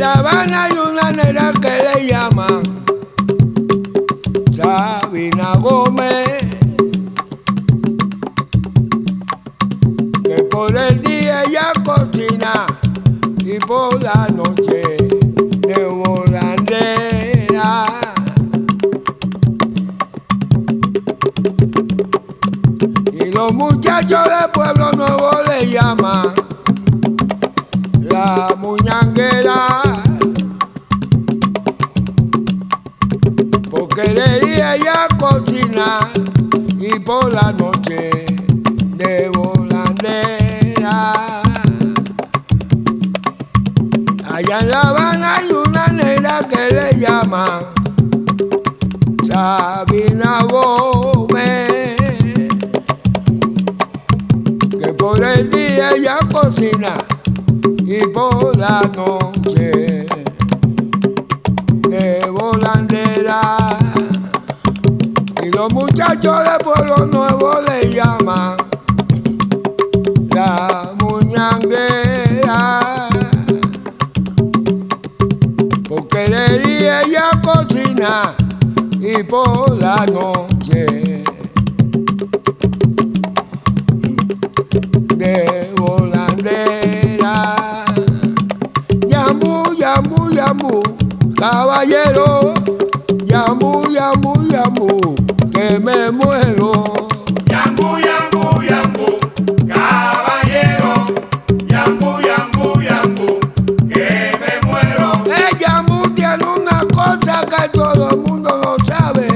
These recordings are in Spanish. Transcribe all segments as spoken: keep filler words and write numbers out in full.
La Habana hay una nena que le llaman Sabina Gómez, que por el día ella cocina y por la noche de volandera. Y los muchachos del pueblo nuevo le llaman la muñanguera, porque de día ella cocina y por la noche de volandera. Allá en La Habana hay una negra que le llaman Sabina Gómez, que por el día ella cocina y por la noche de volandera. Y los muchachos del pueblo nuevo le llaman la muñanguera, porque de día ella cocina y por la noche de volandera. Yambu, yambu, yambu, caballero, yambu, yambu, yambu, que me muero. Yambu, yambu, yambu, caballero, yambu, yambu, yambu, que me muero. El yambu tiene una cosa que todo el mundo no sabe,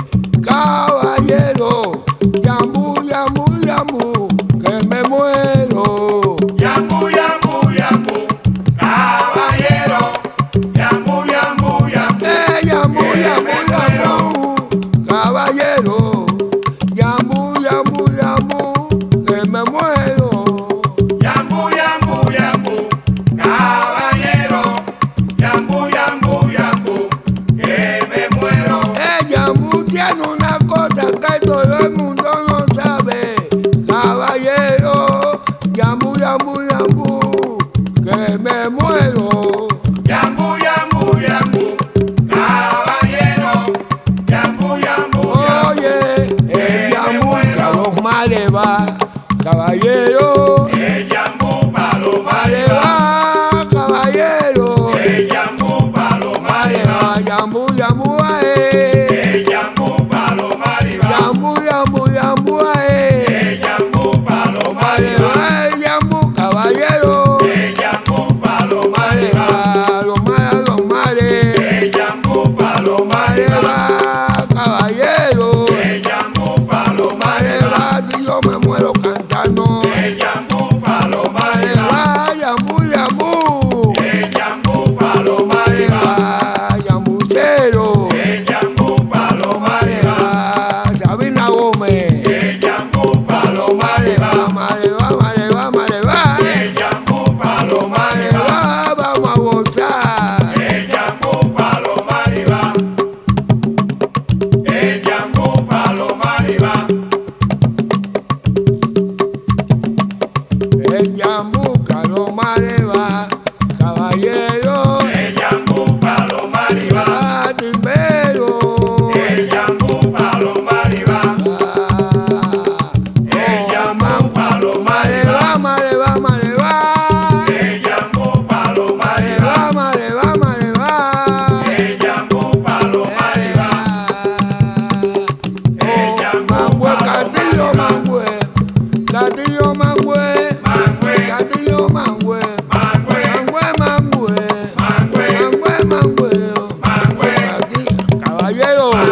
caballero, yambu, yambu, yambu, que me muero. Yambu, yambu, yambu, caballero, yambu, yambu, yambu, Eh, yambu, yambu, yambu, caballero, yambu, yambu, yambu, que me muero. yambu, yambu, yambu, caballero, yambu, yambu, yambu, que me muero. El yambu tiene una cosa que todo el mundo no sabe, caballero, yambu, yambu, yambu, que me muero. Yambu, yambu, yambu, caballero, yambu, yambu, Oye, el yambu que a los mares va, caballero, el yambu pa' los mares mares va, va, caballero, el yambu pa' los mares mares va, va, yambu, yambu, ae, el yambu pa' los mares va, yambu, yambu, yambu, ae, el yambu pa' los mares mares va, va, el yambu, caballero, el yambu pa' los mares mares va, va, los mares, los mares, el yambu pa' los mares mares va, va, caballero, el yambu pa' los mares mares va, va, y yo me muero cantando, el yambu pa' los mares mares va, va, yambu, yambu, el yambu pa' los mares mares va, va, yambucero, el yambu pa' los mares mares va, va, Sabina Gómez, el yambu pa' los mares mares va, va, mares va, mares va, mares va, el yambu pa' los mares mares va, va, vamos a votar. el yambu pa' los mares va, el yambu pa' los mares va, El yambu que a los mares va, caballero, el yambu pa' los mares va, va, timbero, el yambu pa' los mares va, el yambu pa' los mares mares va, va, mares va, mares va, el yambu pa' los mares mares va, va, mares va, mares va, el yambu pa' los mares va, el yambu Mangüe, pa' los Castillo, mares va, Mangüe, Castillo, Mangüe, Mangüe, Castillo, Mangüe, Mangüe, Mangüe, Mangüe, Mangüe, Mangüe, Mangüe, Mangüe, Castillo, caballero.